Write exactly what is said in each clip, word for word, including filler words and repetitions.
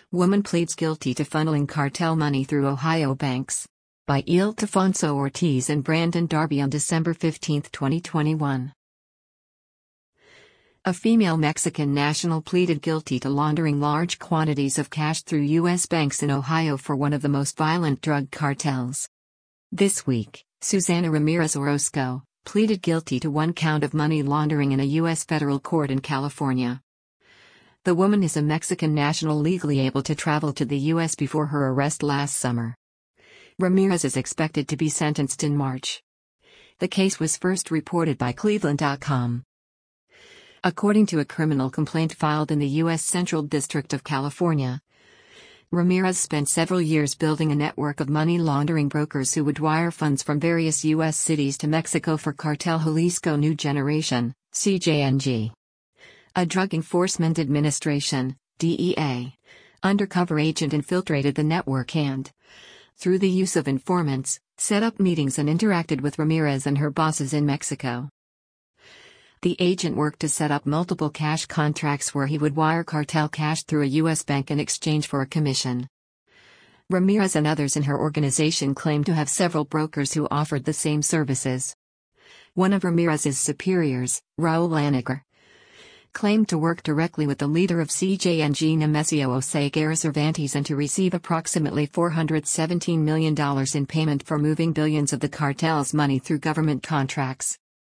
Woman pleads guilty to funneling cartel money through Ohio banks. By Ildefonso Ortiz and Brandon Darby on December fifteenth, twenty twenty-one. A female Mexican national pleaded guilty to laundering large quantities of cash through U S banks in Ohio for one of the most violent drug cartels. This week, Susana Ramirez Orozco pleaded guilty to one count of money laundering in a U S federal court in California. The woman is a Mexican national legally able to travel to the U S before her arrest last summer. Ramirez is expected to be sentenced in March. The case was first reported by Cleveland dot com. According to a criminal complaint filed in the U S Central District of California, Ramirez spent several years building a network of money laundering brokers who would wire funds from various U S cities to Mexico for Cartel Jalisco New Generation, C J N G. A Drug Enforcement Administration, D E A, undercover agent infiltrated the network and, through the use of informants, set up meetings and interacted with Ramirez and her bosses in Mexico. The agent worked to set up multiple cash contracts where he would wire cartel cash through a U S bank in exchange for a commission. Ramirez and others in her organization claimed to have several brokers who offered the same services. One of Ramirez's superiors, Raul Aniger, claimed to work directly with the leader of C J N G Nemesio Oseguera Cervantes and to receive approximately four hundred seventeen million dollars in payment for moving billions of the cartel's money through government contracts.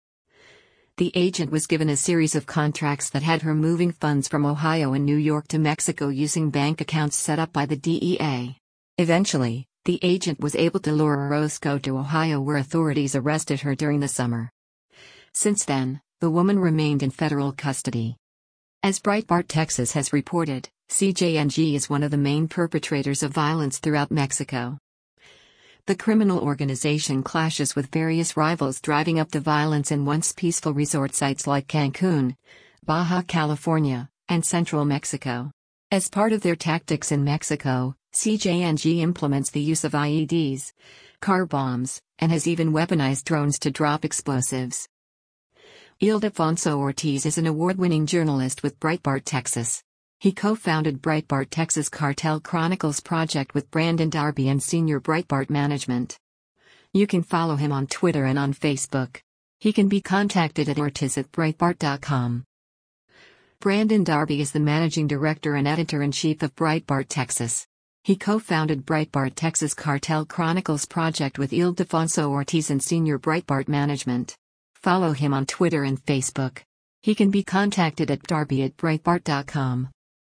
The agent was given a series of contracts that had her moving funds from Ohio and New York to Mexico using bank accounts set up by the D E A. Eventually, the agent was able to lure Orozco to Ohio where authorities arrested her during the summer. Since then, the woman remained in federal custody. As Breitbart Texas has reported, C J N G is one of the main perpetrators of violence throughout Mexico. The criminal organization clashes with various rivals, driving up the violence in once peaceful resort sites like Cancun, Baja California, and central Mexico. As part of their tactics in Mexico, C J N G implements the use of I E Ds, car bombs, and has even weaponized drones to drop explosives. Ildefonso Ortiz is an award-winning journalist with Breitbart Texas. He co-founded Breitbart Texas Cartel Chronicles project with Brandon Darby and senior Breitbart management. You can follow him on Twitter and on Facebook. He can be contacted at ortiz at breitbart dot com. Brandon Darby is the managing director and editor-in-chief of Breitbart Texas. He co-founded Breitbart Texas Cartel Chronicles project with Ildefonso Ortiz and senior Breitbart management. Follow him on Twitter and Facebook. He can be contacted at darby at breitbart dot com.